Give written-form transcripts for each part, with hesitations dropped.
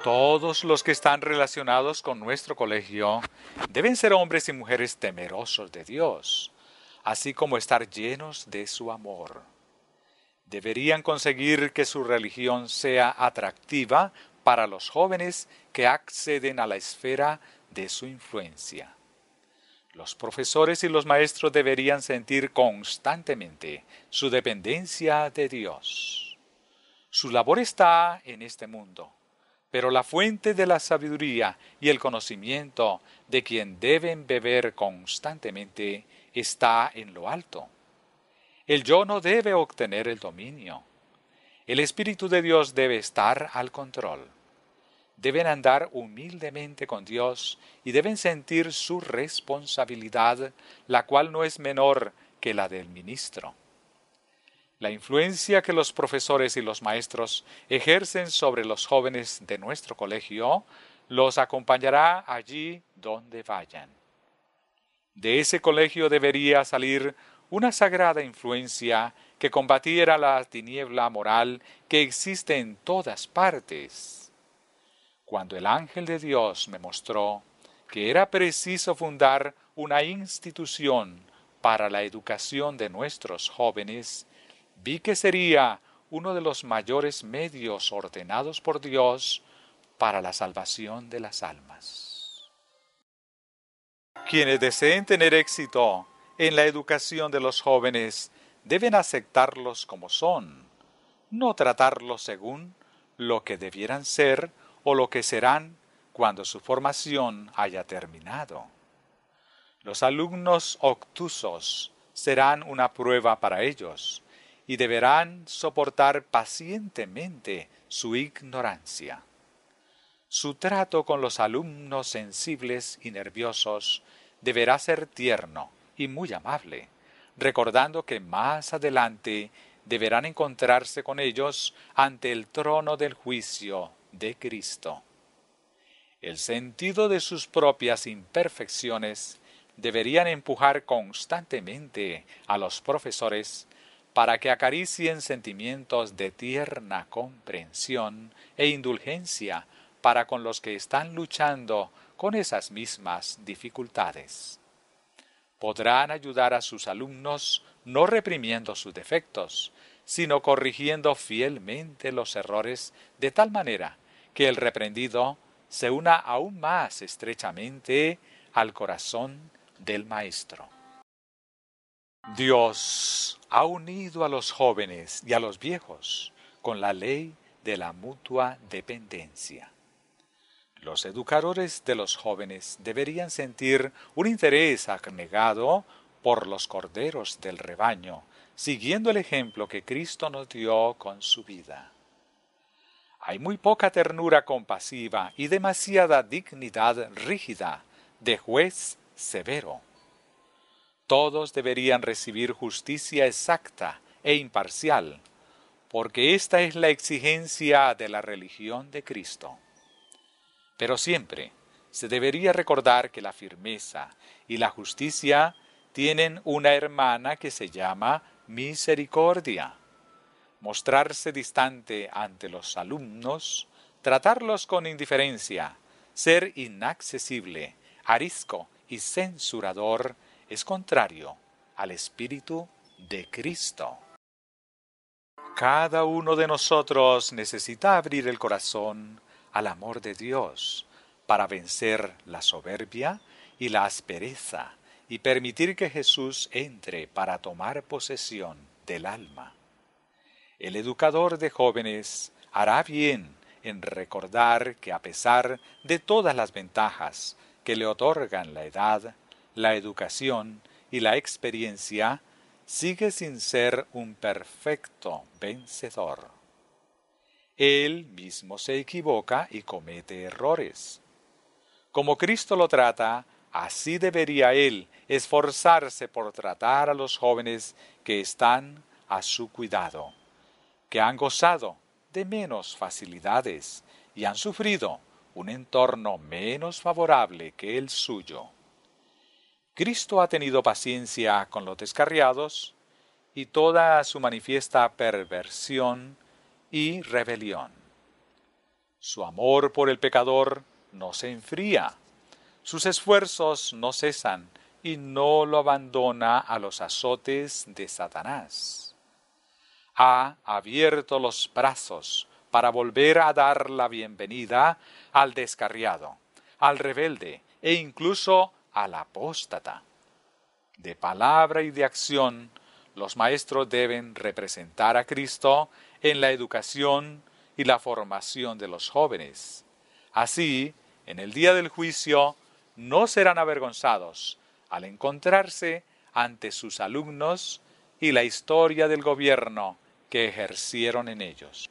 Todos los que están relacionados con nuestro colegio deben ser hombres y mujeres temerosos de Dios, así como estar llenos de su amor. Deberían conseguir que su religión sea atractiva para los jóvenes que acceden a la esfera de su influencia. Los profesores y los maestros deberían sentir constantemente su dependencia de Dios. Su labor está en este mundo, pero la fuente de la sabiduría y el conocimiento de quien deben beber constantemente está en lo alto. El yo no debe obtener el dominio. El Espíritu de Dios debe estar al control. Deben andar humildemente con Dios y deben sentir su responsabilidad, la cual no es menor que la del ministro. La influencia que los profesores y los maestros ejercen sobre los jóvenes de nuestro colegio los acompañará allí donde vayan. De ese colegio debería salir una sagrada influencia que combatiera la tiniebla moral que existe en todas partes. Cuando el ángel de Dios me mostró que era preciso fundar una institución para la educación de nuestros jóvenes, vi que sería uno de los mayores medios ordenados por Dios para la salvación de las almas. Quienes deseen tener éxito en la educación de los jóvenes deben aceptarlos como son, no tratarlos según lo que debieran ser o lo que serán cuando su formación haya terminado. Los alumnos obtusos serán una prueba para ellos y deberán soportar pacientemente su ignorancia. Su trato con los alumnos sensibles y nerviosos deberá ser tierno y muy amable, recordando que más adelante deberán encontrarse con ellos ante el trono del juicio de Cristo. El sentido de sus propias imperfecciones deberían empujar constantemente a los profesores para que acaricien sentimientos de tierna comprensión e indulgencia para con los que están luchando con esas mismas dificultades. Podrán ayudar a sus alumnos no reprimiendo sus defectos, sino corrigiendo fielmente los errores de tal manera que el reprendido se una aún más estrechamente al corazón del Maestro. Dios ha unido a los jóvenes y a los viejos con la ley de la mutua dependencia. Los educadores de los jóvenes deberían sentir un interés abnegado por los corderos del rebaño, siguiendo el ejemplo que Cristo nos dio con su vida. Hay muy poca ternura compasiva y demasiada dignidad rígida de juez severo. Todos deberían recibir justicia exacta e imparcial, porque esta es la exigencia de la religión de Cristo. Pero siempre se debería recordar que la firmeza y la justicia tienen una hermana que se llama misericordia. Mostrarse distante ante los alumnos, tratarlos con indiferencia, ser inaccesible, arisco y censurador es contrario al espíritu de Cristo. Cada uno de nosotros necesita abrir el corazón al amor de Dios para vencer la soberbia y la aspereza y permitir que Jesús entre para tomar posesión del alma. El educador de jóvenes hará bien en recordar que a pesar de todas las ventajas que le otorgan la edad, la educación y la experiencia, sigue sin ser un perfecto vencedor. Él mismo se equivoca y comete errores. Como Cristo lo trata, así debería él esforzarse por tratar a los jóvenes que están a su cuidado, que han gozado de menos facilidades y han sufrido un entorno menos favorable que el suyo. Cristo ha tenido paciencia con los descarriados y toda su manifiesta perversión y rebelión. Su amor por el pecador no se enfría. Sus esfuerzos no cesan y no lo abandona a los azotes de Satanás. Ha abierto los brazos para volver a dar la bienvenida al descarriado, al rebelde e incluso al apóstata. De palabra y de acción, los maestros deben representar a Cristo en la educación y la formación de los jóvenes. Así, en el día del juicio, no serán avergonzados al encontrarse ante sus alumnos y la historia del gobierno que ejercieron en ellos.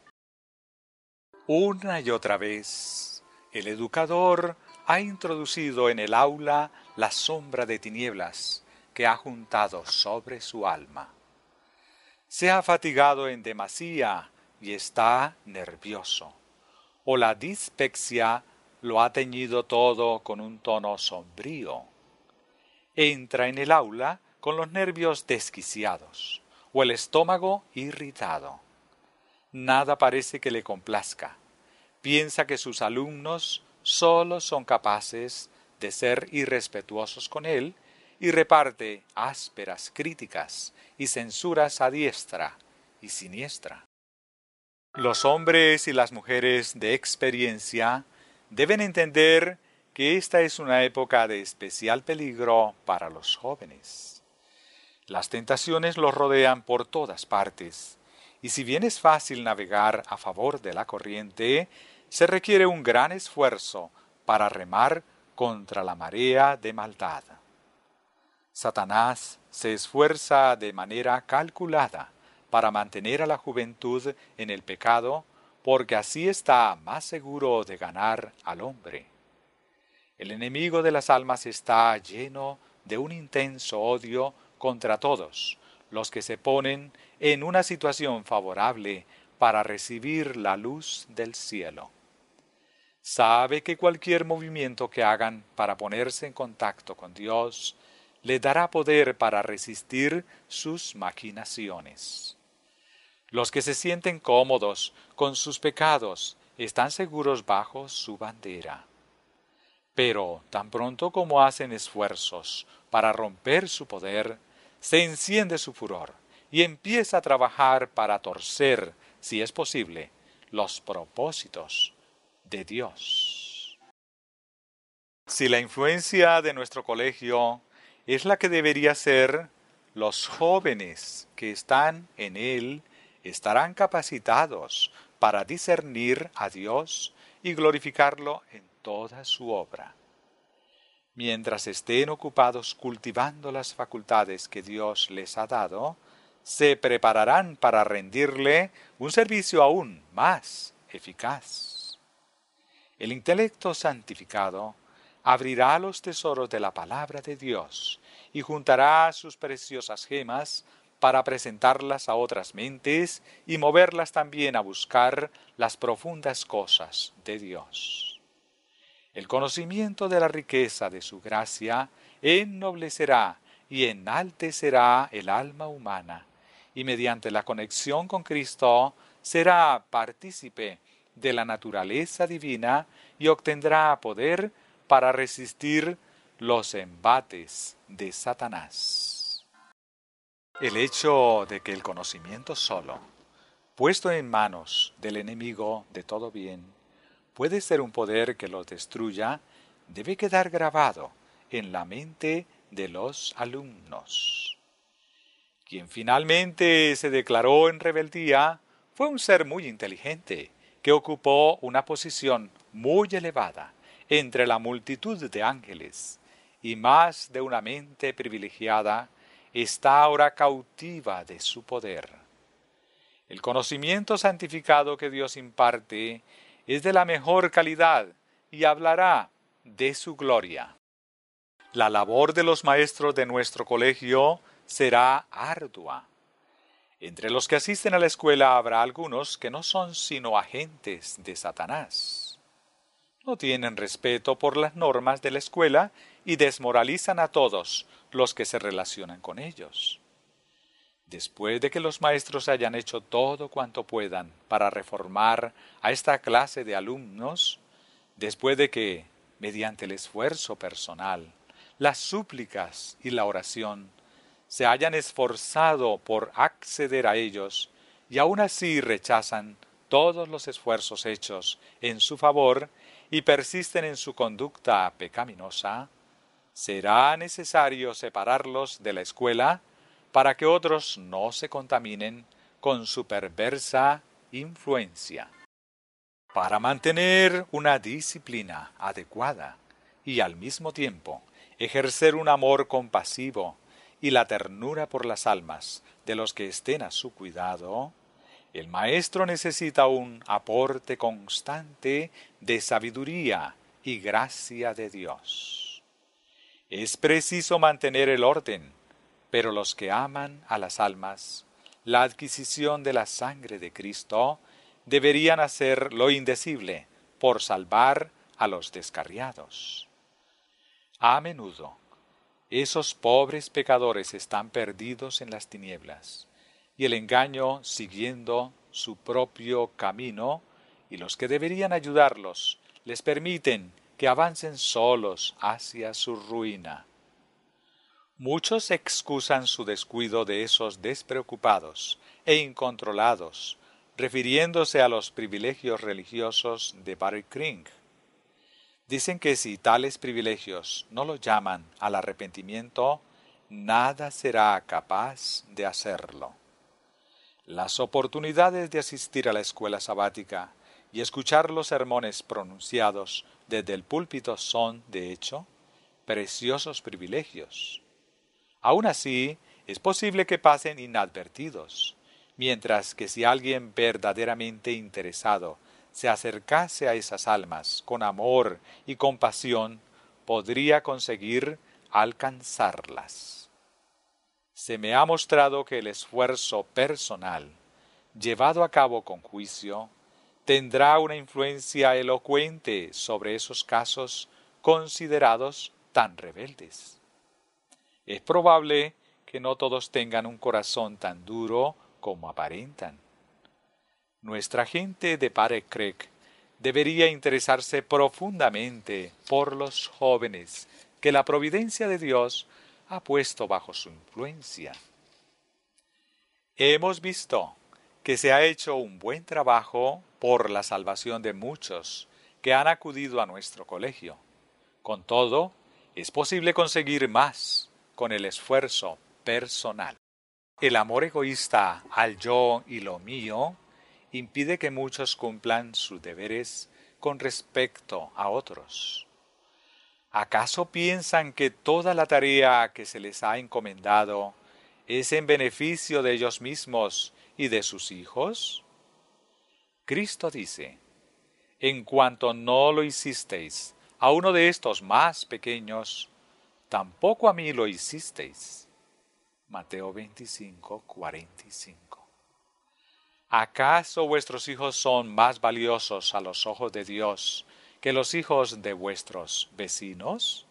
Una y otra vez, el educador ha introducido en el aula la sombra de tinieblas que ha juntado sobre su alma. Se ha fatigado en demasía y está nervioso, o la dispepsia lo ha teñido todo con un tono sombrío. Entra en el aula con los nervios desquiciados o el estómago irritado. Nada parece que le complazca. Piensa que sus alumnos solo son capaces de ser irrespetuosos con él y reparte ásperas críticas y censuras a diestra y siniestra. Los hombres y las mujeres de experiencia deben entender que esta es una época de especial peligro para los jóvenes. Las tentaciones los rodean por todas partes, y si bien es fácil navegar a favor de la corriente, se requiere un gran esfuerzo para remar contra la marea de maldad. Satanás se esfuerza de manera calculada para mantener a la juventud en el pecado, porque así está más seguro de ganar al hombre. El enemigo de las almas está lleno de un intenso odio contra todos los que se ponen en una situación favorable para recibir la luz del cielo. Sabe que cualquier movimiento que hagan para ponerse en contacto con Dios le dará poder para resistir sus maquinaciones. Los que se sienten cómodos con sus pecados están seguros bajo su bandera. Pero tan pronto como hacen esfuerzos para romper su poder, se enciende su furor y empieza a trabajar para torcer, si es posible, los propósitos de Dios. Si la influencia de nuestro colegio es la que debería ser, los jóvenes que están en él estarán capacitados para discernir a Dios y glorificarlo en toda su obra. Mientras estén ocupados cultivando las facultades que Dios les ha dado, se prepararán para rendirle un servicio aún más eficaz. El intelecto santificado abrirá los tesoros de la palabra de Dios y juntará sus preciosas gemas para presentarlas a otras mentes y moverlas también a buscar las profundas cosas de Dios. El conocimiento de la riqueza de su gracia ennoblecerá y enaltecerá el alma humana, y mediante la conexión con Cristo será partícipe de la naturaleza divina y obtendrá poder para resistir los embates de Satanás. El hecho de que el conocimiento solo, puesto en manos del enemigo de todo bien, puede ser un poder que los destruya, debe quedar grabado en la mente de los alumnos. Quien finalmente se declaró en rebeldía fue un ser muy inteligente, que ocupó una posición muy elevada entre la multitud de ángeles, y más de una mente privilegiada está ahora cautiva de su poder. El conocimiento santificado que Dios imparte es de la mejor calidad y hablará de su gloria. La labor de los maestros de nuestro colegio será ardua. Entre los que asisten a la escuela habrá algunos que no son sino agentes de Satanás. No tienen respeto por las normas de la escuela y desmoralizan a todos los que se relacionan con ellos. Después de que los maestros hayan hecho todo cuanto puedan para reformar a esta clase de alumnos, después de que, mediante el esfuerzo personal, las súplicas y la oración, se hayan esforzado por acceder a ellos y aún así rechazan todos los esfuerzos hechos en su favor y persisten en su conducta pecaminosa, será necesario separarlos de la escuela para que otros no se contaminen con su perversa influencia. Para mantener una disciplina adecuada y al mismo tiempo ejercer un amor compasivo y la ternura por las almas de los que estén a su cuidado, el maestro necesita un aporte constante de sabiduría y gracia de Dios. Es preciso mantener el orden, pero los que aman a las almas, la adquisición de la sangre de Cristo, deberían hacer lo indecible por salvar a los descarriados. A menudo, esos pobres pecadores están perdidos en las tinieblas, y el engaño siguiendo su propio camino, y los que deberían ayudarlos les permiten que avancen solos hacia su ruina. Muchos excusan su descuido de esos despreocupados e incontrolados, refiriéndose a los privilegios religiosos de Barry Cring. Dicen que si tales privilegios no lo llaman al arrepentimiento, nada será capaz de hacerlo. Las oportunidades de asistir a la escuela sabática y escuchar los sermones pronunciados desde el púlpito son, de hecho, preciosos privilegios. Aún así, es posible que pasen inadvertidos, mientras que si alguien verdaderamente interesado se acercase a esas almas con amor y compasión, podría conseguir alcanzarlas. Se me ha mostrado que el esfuerzo personal, llevado a cabo con juicio, tendrá una influencia elocuente sobre esos casos considerados tan rebeldes. Es probable que no todos tengan un corazón tan duro como aparentan. Nuestra gente de Barry Cring debería interesarse profundamente por los jóvenes que la providencia de Dios ha puesto bajo su influencia. Hemos visto que se ha hecho un buen trabajo por la salvación de muchos que han acudido a nuestro colegio. Con todo, es posible conseguir más con el esfuerzo personal. El amor egoísta al yo y lo mío impide que muchos cumplan sus deberes con respecto a otros. ¿Acaso piensan que toda la tarea que se les ha encomendado es en beneficio de ellos mismos y de sus hijos? Cristo dice: en cuanto no lo hicisteis a uno de estos más pequeños, tampoco a mí lo hicisteis. Mateo 25, 45. ¿Acaso vuestros hijos son más valiosos a los ojos de Dios que los hijos de vuestros vecinos?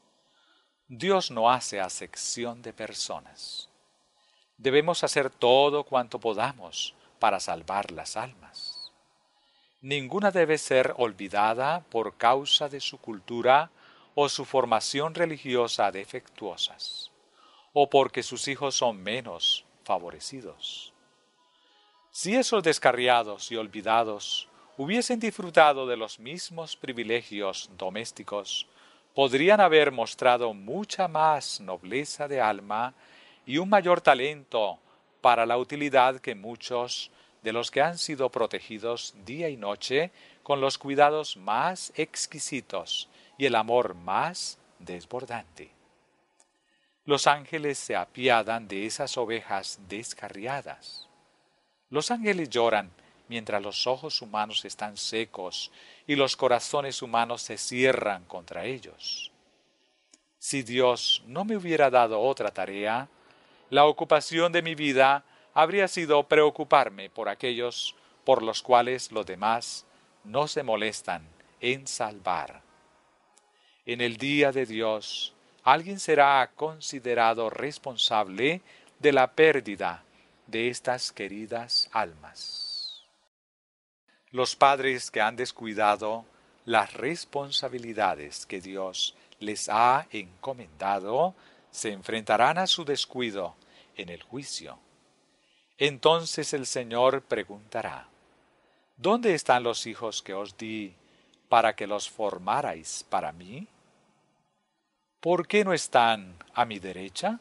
Dios no hace acepción de personas. Debemos hacer todo cuanto podamos para salvar las almas. Ninguna debe ser olvidada por causa de su cultura o su formación religiosa defectuosas, o porque sus hijos son menos favorecidos. Si esos descarriados y olvidados hubiesen disfrutado de los mismos privilegios domésticos, podrían haber mostrado mucha más nobleza de alma y un mayor talento para la utilidad que muchos de los que han sido protegidos día y noche con los cuidados más exquisitos y el amor más desbordante. Los ángeles se apiadan de esas ovejas descarriadas. Los ángeles lloran mientras los ojos humanos están secos y los corazones humanos se cierran contra ellos. Si Dios no me hubiera dado otra tarea, la ocupación de mi vida habría sido preocuparme por aquellos por los cuales los demás no se molestan en salvar. En el día de Dios, alguien será considerado responsable de la pérdida de estas queridas almas. Los padres que han descuidado las responsabilidades que Dios les ha encomendado se enfrentarán a su descuido en el juicio. Entonces el Señor preguntará: ¿Dónde están los hijos que os di para que los formarais para mí? ¿Por qué no están a mi derecha?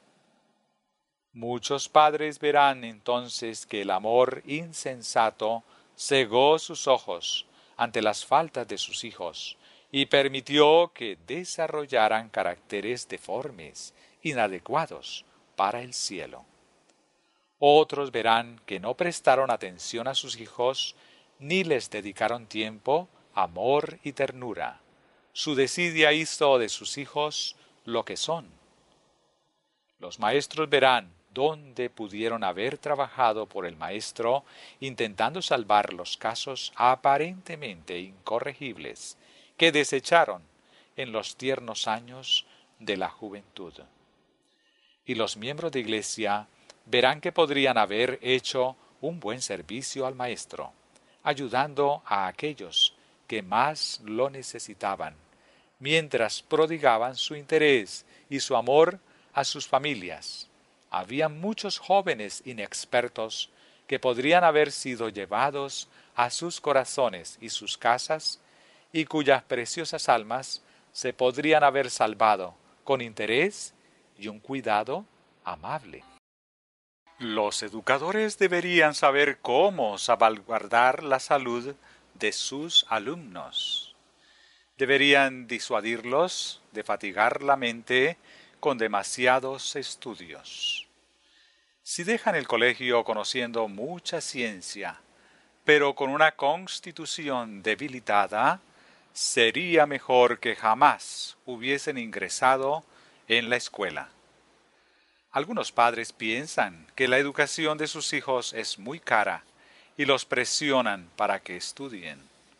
Muchos padres verán entonces que el amor insensato cegó sus ojos ante las faltas de sus hijos y permitió que desarrollaran caracteres deformes, inadecuados para el cielo. Otros verán que no prestaron atención a sus hijos ni les dedicaron tiempo, amor y ternura. Su desidia hizo de sus hijos lo que son. Los maestros verán dónde pudieron haber trabajado por el maestro intentando salvar los casos aparentemente incorregibles que desecharon en los tiernos años de la juventud. Y los miembros de iglesia verán que podrían haber hecho un buen servicio al maestro, ayudando a aquellos que más lo necesitaban, mientras prodigaban su interés y su amor a sus familias. Había muchos jóvenes inexpertos que podrían haber sido llevados a sus corazones y sus casas, y cuyas preciosas almas se podrían haber salvado con interés y un cuidado amable. Los educadores deberían saber cómo salvaguardar la salud de sus alumnos. Deberían disuadirlos de fatigar la mente con demasiados estudios. Si dejan el colegio conociendo mucha ciencia, pero con una constitución debilitada, sería mejor que jamás hubiesen ingresado en la escuela. Algunos padres piensan que la educación de sus hijos es muy cara y los presionan para que estudien.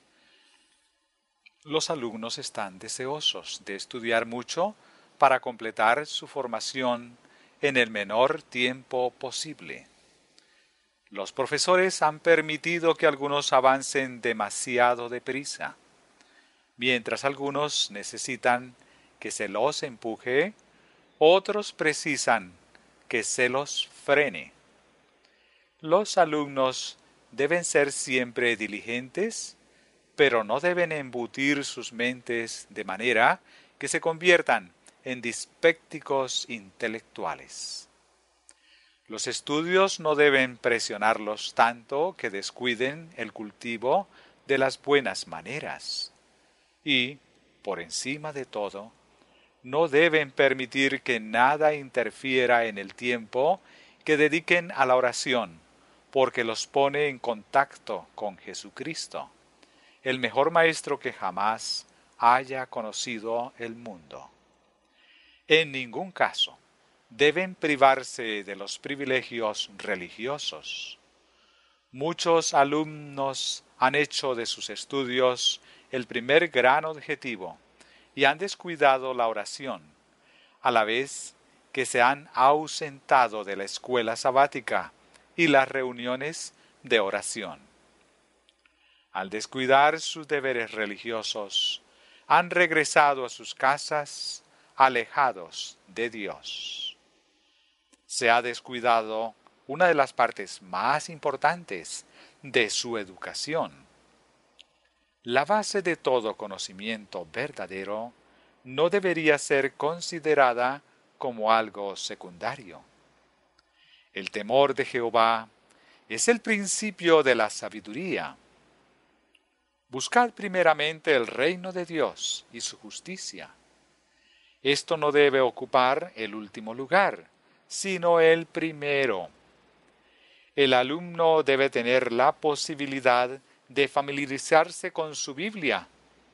Los alumnos están deseosos de estudiar mucho para completar su formación en el menor tiempo posible. Los profesores han permitido que algunos avancen demasiado deprisa, mientras algunos necesitan que se los empuje, otros precisan que se los frene. Los alumnos deben ser siempre diligentes, pero no deben embutir sus mentes de manera que se conviertan en dispécticos intelectuales. Los estudios no deben presionarlos tanto que descuiden el cultivo de las buenas maneras. Y, por encima de todo, no deben permitir que nada interfiera en el tiempo que dediquen a la oración, porque los pone en contacto con Jesucristo, el mejor maestro que jamás haya conocido el mundo. En ningún caso deben privarse de los privilegios religiosos. Muchos alumnos han hecho de sus estudios el primer gran objetivo y han descuidado la oración, a la vez que se han ausentado de la escuela sabática y las reuniones de oración. Al descuidar sus deberes religiosos, han regresado a sus casas alejados de Dios. Se ha descuidado una de las partes más importantes de su educación. La base de todo conocimiento verdadero no debería ser considerada como algo secundario. El temor de Jehová es el principio de la sabiduría. Buscad primeramente el reino de Dios y su justicia. Esto no debe ocupar el último lugar, sino el primero. El alumno debe tener la posibilidad de familiarizarse con su Biblia.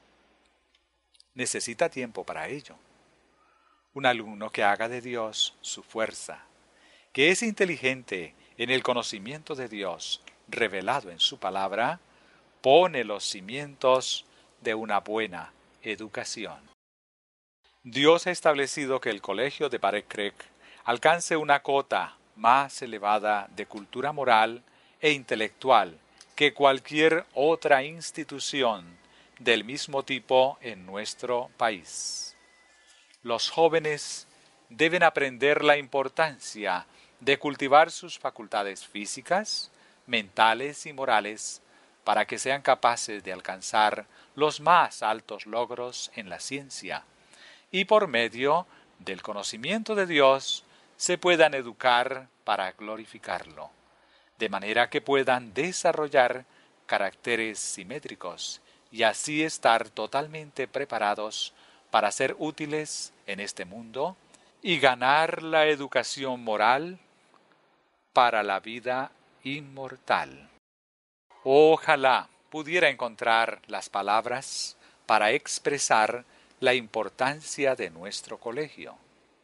Necesita tiempo para ello. Un alumno que haga de Dios su fuerza, que es inteligente en el conocimiento de Dios revelado en su palabra, pone los cimientos de una buena educación. Dios ha establecido que el colegio de Barrett Creek alcance una cota más elevada de cultura moral e intelectual que cualquier otra institución del mismo tipo en nuestro país. Los jóvenes deben aprender la importancia de cultivar sus facultades físicas, mentales y morales para que sean capaces de alcanzar los más altos logros en la ciencia y por medio del conocimiento de Dios se puedan educar para glorificarlo, de manera que puedan desarrollar caracteres simétricos y así estar totalmente preparados para ser útiles en este mundo y ganar la educación moral para la vida inmortal. Ojalá pudiera encontrar las palabras para expresar la importancia de nuestro colegio.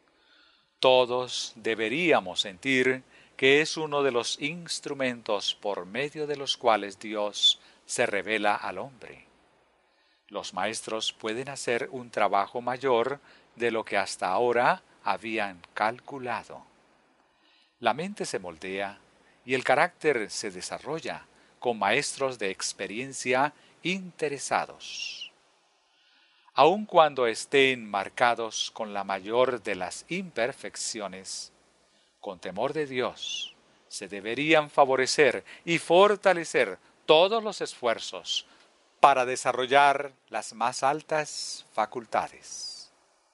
Todos deberíamos sentir que es uno de los instrumentos por medio de los cuales Dios se revela al hombre. Los maestros pueden hacer un trabajo mayor de lo que hasta ahora habían calculado. La mente se moldea y el carácter se desarrolla con maestros de experiencia interesados. Aun cuando estén marcados con la mayor de las imperfecciones, con temor de Dios, se deberían favorecer y fortalecer todos los esfuerzos para desarrollar las más altas facultades.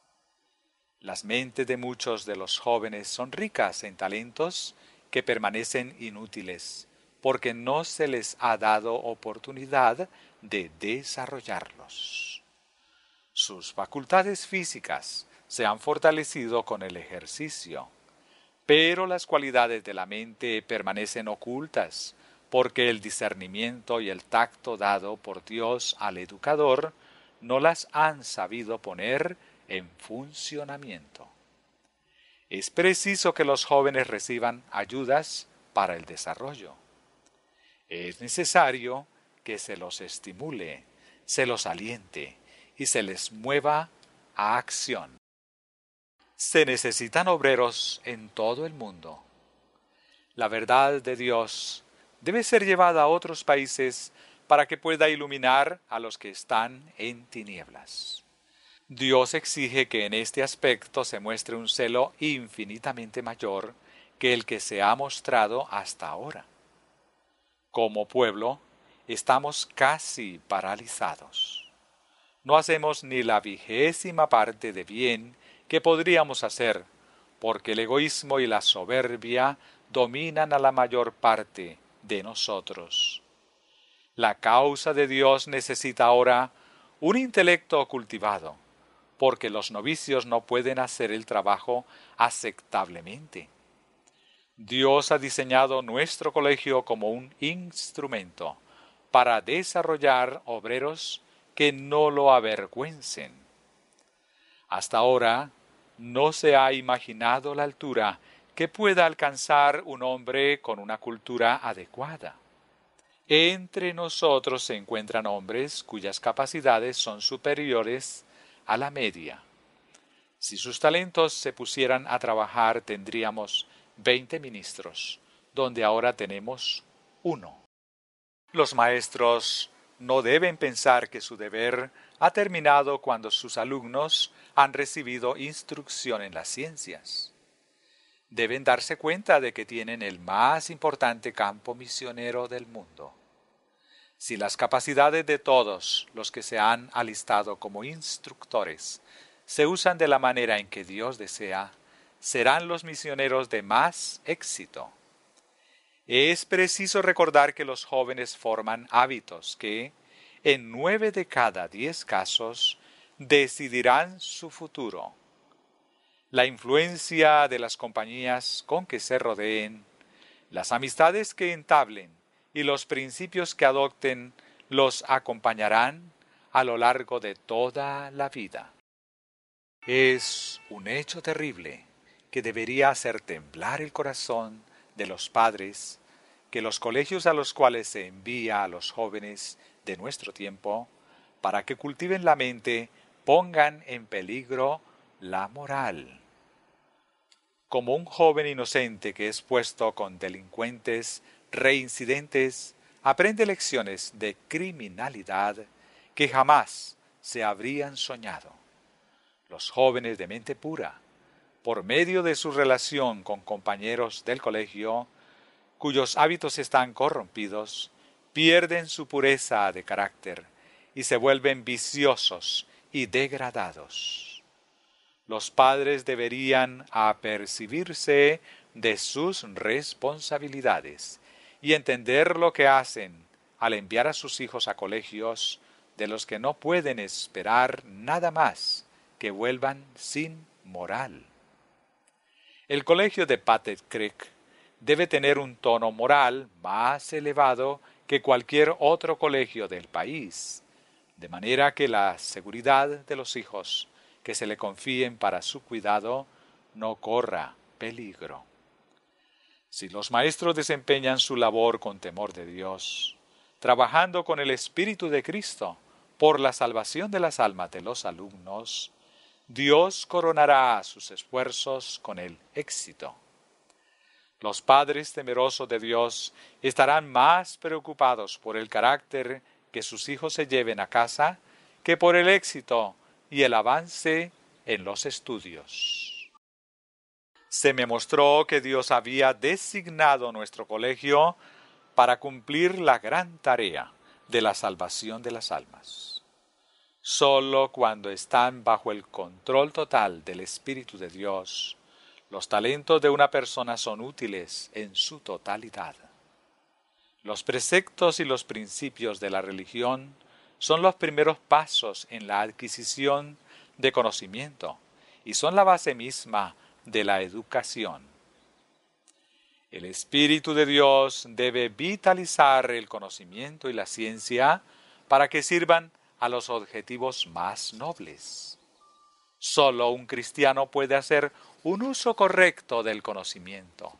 Las mentes de muchos de los jóvenes son ricas en talentos que permanecen inútiles porque no se les ha dado oportunidad de desarrollarlos. Sus facultades físicas se han fortalecido con el ejercicio, pero las cualidades de la mente permanecen ocultas porque el discernimiento y el tacto dado por Dios al educador no las han sabido poner en funcionamiento. Es preciso que los jóvenes reciban ayudas para el desarrollo. Es necesario que se los estimule, se los aliente y se les mueva a acción. Se necesitan obreros en todo el mundo. La verdad de Dios debe ser llevada a otros países para que pueda iluminar a los que están en tinieblas. Dios exige que en este aspecto se muestre un celo infinitamente mayor que el que se ha mostrado hasta ahora. Como pueblo, estamos casi paralizados. No hacemos ni la 20ª parte de bien que podríamos hacer, porque el egoísmo y la soberbia dominan a la mayor parte de nosotros. La causa de Dios necesita ahora un intelecto cultivado, porque los novicios no pueden hacer el trabajo aceptablemente. Dios ha diseñado nuestro colegio como un instrumento para desarrollar obreros que no lo avergüencen. Hasta ahora no se ha imaginado la altura que pueda alcanzar un hombre con una cultura adecuada. Entre nosotros se encuentran hombres cuyas capacidades son superiores a la media. Si sus talentos se pusieran a trabajar, tendríamos 20 ministros, donde ahora tenemos 1. Los maestros no deben pensar que su deber ha terminado cuando sus alumnos han recibido instrucción en las ciencias. Deben darse cuenta de que tienen el más importante campo misionero del mundo. Si las capacidades de todos los que se han alistado como instructores se usan de la manera en que Dios desea, serán los misioneros de más éxito. Es preciso recordar que los jóvenes forman hábitos que, en 9 de cada 10 casos, decidirán su futuro. La influencia de las compañías con que se rodeen, las amistades que entablen y los principios que adopten los acompañarán a lo largo de toda la vida. Es un hecho terrible que debería hacer temblar el corazón de los padres que los colegios a los cuales se envía a los jóvenes de nuestro tiempo para que cultiven la mente pongan en peligro la moral. como un joven inocente que es puesto con delincuentes reincidentes, aprende lecciones de criminalidad que jamás se habrían soñado. Los jóvenes de mente pura, por medio de su relación con compañeros del colegio, cuyos hábitos están corrompidos, pierden su pureza de carácter y se vuelven viciosos y degradados. Los padres deberían apercibirse de sus responsabilidades y entender lo que hacen al enviar a sus hijos a colegios de los que no pueden esperar nada más que vuelvan sin moral. El colegio de Battle Creek debe tener un tono moral más elevado que cualquier otro colegio del país, de manera que la seguridad de los hijos que se le confíen para su cuidado no corra peligro. Si los maestros desempeñan su labor con temor de Dios, trabajando con el Espíritu de Cristo por la salvación de las almas de los alumnos, Dios coronará sus esfuerzos con el éxito. Los padres temerosos de Dios estarán más preocupados por el carácter que sus hijos se lleven a casa que por el éxito y el avance en los estudios. Se me mostró que Dios había designado nuestro colegio para cumplir la gran tarea de la salvación de las almas. Solo cuando están bajo el control total del Espíritu de Dios, los talentos de una persona son útiles en su totalidad. Los preceptos y los principios de la religión son los primeros pasos en la adquisición de conocimiento y son la base misma de la educación. El Espíritu de Dios debe vitalizar el conocimiento y la ciencia para que sirvan a los objetivos más nobles. Solo un cristiano puede hacer un uso correcto del conocimiento.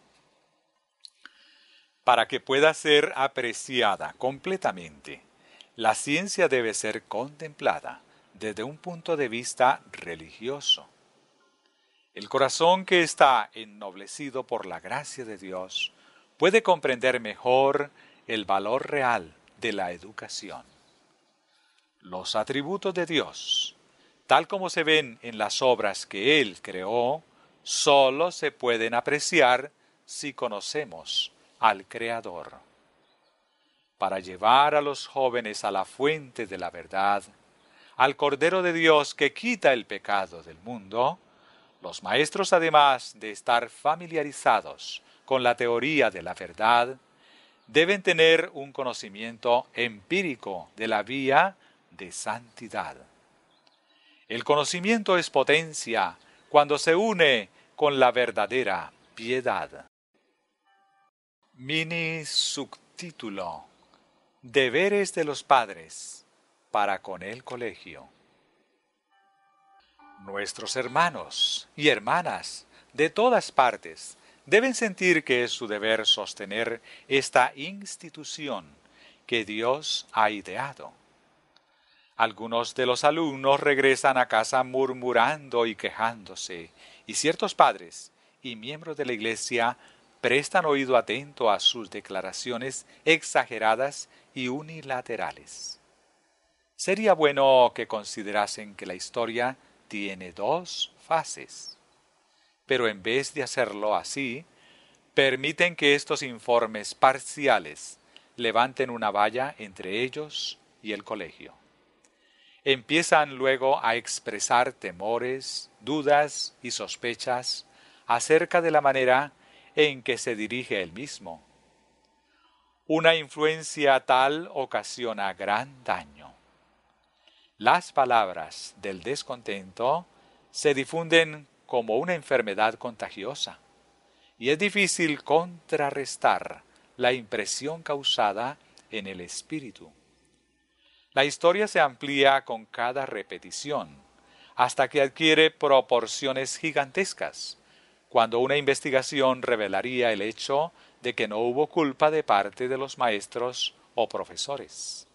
Para que pueda ser apreciada completamente, la ciencia debe ser contemplada desde un punto de vista religioso. El corazón que está ennoblecido por la gracia de Dios puede comprender mejor el valor real de la educación. Los atributos de Dios, tal como se ven en las obras que Él creó, solo se pueden apreciar si conocemos al Creador. Para llevar a los jóvenes a la fuente de la verdad, al Cordero de Dios que quita el pecado del mundo, los maestros, además de estar familiarizados con la teoría de la verdad, deben tener un conocimiento empírico de la vía de santidad. El conocimiento es potencia cuando se une con la verdadera piedad. Mini subtítulo: Deberes de los padres para con el colegio. Nuestros hermanos y hermanas de todas partes deben sentir que es su deber sostener esta institución que Dios ha ideado. Algunos de los alumnos regresan a casa murmurando y quejándose, y ciertos padres y miembros de la Iglesia prestan oído atento a sus declaraciones exageradas y unilaterales. Sería bueno que considerasen que la historia tiene dos fases, pero en vez de hacerlo así, permiten que estos informes parciales levanten una valla entre ellos y el colegio. Empiezan luego a expresar temores, dudas y sospechas acerca de la manera en que se dirige el mismo. Una influencia tal ocasiona gran daño. Las palabras del descontento se difunden como una enfermedad contagiosa, y es difícil contrarrestar la impresión causada en el espíritu. La historia se amplía con cada repetición, hasta que adquiere proporciones gigantescas, cuando una investigación revelaría el hecho de que no hubo culpa de parte de los maestros o profesores.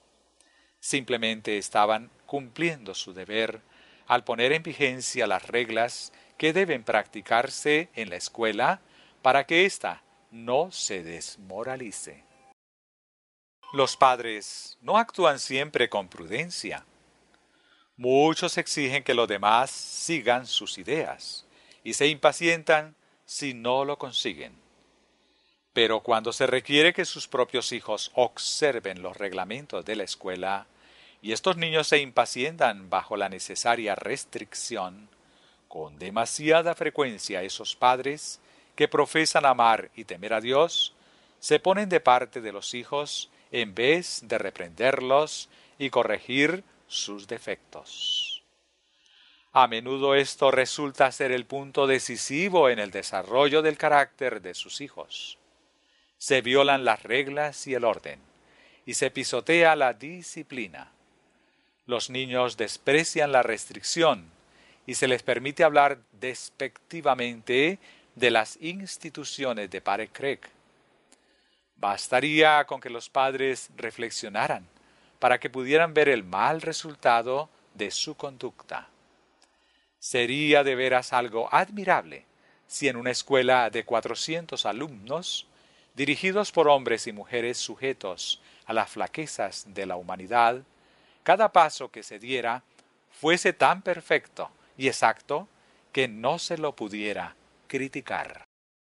Simplemente estaban cumpliendo su deber al poner en vigencia las reglas que deben practicarse en la escuela para que ésta no se desmoralice. Los padres no actúan siempre con prudencia. Muchos exigen que los demás sigan sus ideas y se impacientan si no lo consiguen. Pero cuando se requiere que sus propios hijos observen los reglamentos de la escuela y estos niños se impacientan bajo la necesaria restricción, con demasiada frecuencia esos padres que profesan amar y temer a Dios se ponen de parte de los hijos en vez de reprenderlos y corregir sus defectos. A menudo esto resulta ser el punto decisivo en el desarrollo del carácter de sus hijos. Se violan las reglas y el orden, y se pisotea la disciplina. Los niños desprecian la restricción y se les permite hablar despectivamente de las instituciones de Padre Craig. Bastaría con que los padres reflexionaran para que pudieran ver el mal resultado de su conducta. Sería de veras algo admirable si en una escuela de 400 alumnos, dirigidos por hombres y mujeres sujetos a las flaquezas de la humanidad, cada paso que se diera fuese tan perfecto y exacto que no se lo pudiera criticar.